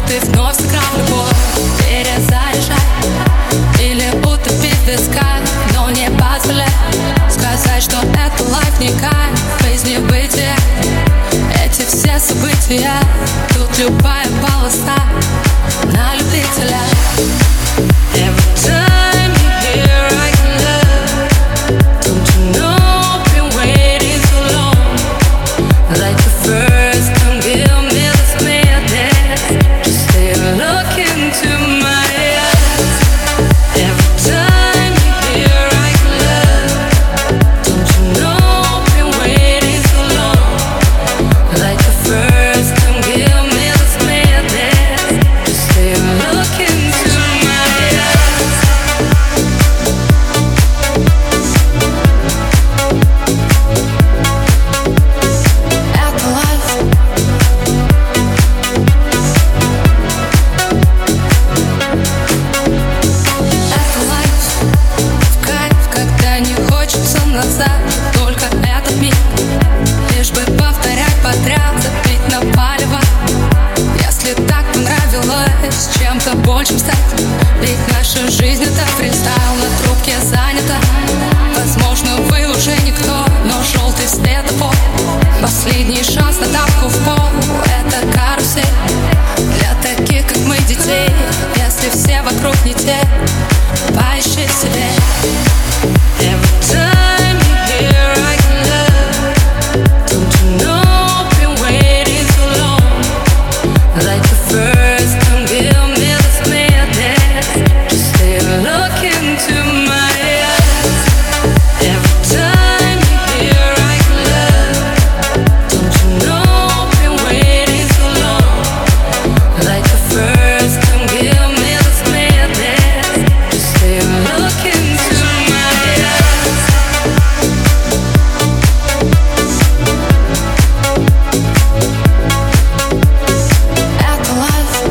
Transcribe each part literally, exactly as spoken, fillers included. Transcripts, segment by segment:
ты вновь сыграл в любовь. Перезаряжай или утопи в песках, но не позволяй сказать, что это лайф не кайф. Без небытия эти все события, тут любая полоса на любителя. Every time you hear I can love, don't you know I've been waiting so long. Like the first, come give me this madness. Just stay and look into my eyes. Every time you hear I can love, don't you know I've been waiting so long. Like the first, come give me this madness. Just stay and look into my eyes. Это лайф. Это лайф. В кайф, когда не хочется назад. Только этот миг, лишь бы повторять подряд, забить на палево. Если так понравилось чем-то большим стать, ведь наша жизнь это фристайл, на трубке занята. Возможно, вы уже никто, но желтый светофор, последний шанс на тапку в пол. Это карусель для таких, как мы, детей. Если все вокруг не те, поищи в себе. Every time you hear I can love, don't you know I've been waiting so long. Like the first, come give me this madness. Just stay and look into my eyes. Every time you hear I can love, don't you know I've been waiting so long. Like the first, come give me this madness. Just stay and look into my eyes. Это лайф.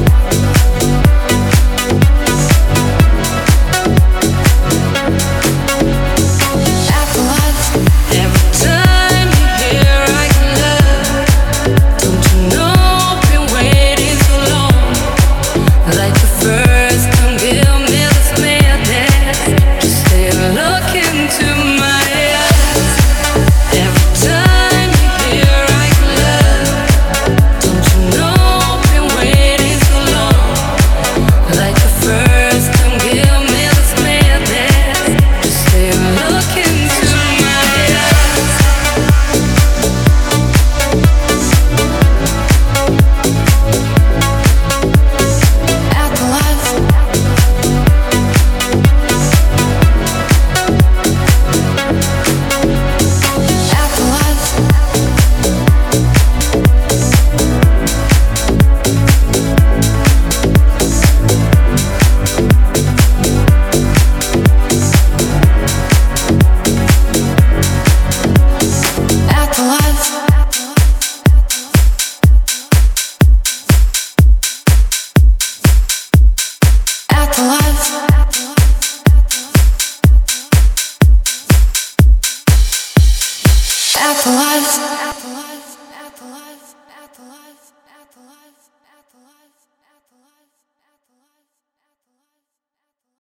Это лайф. Every time you hear I can love, don't you know I've been waiting so long. Like the first, come give me this madness. Just stay and look into my eyes. Every time you hear I can love, don't you know I've been waiting so long. Like the first, come give me this madness. Just stay and look into my eyes. Это лайф. Это лайф. Это лайф. Это лайф. Это лайф.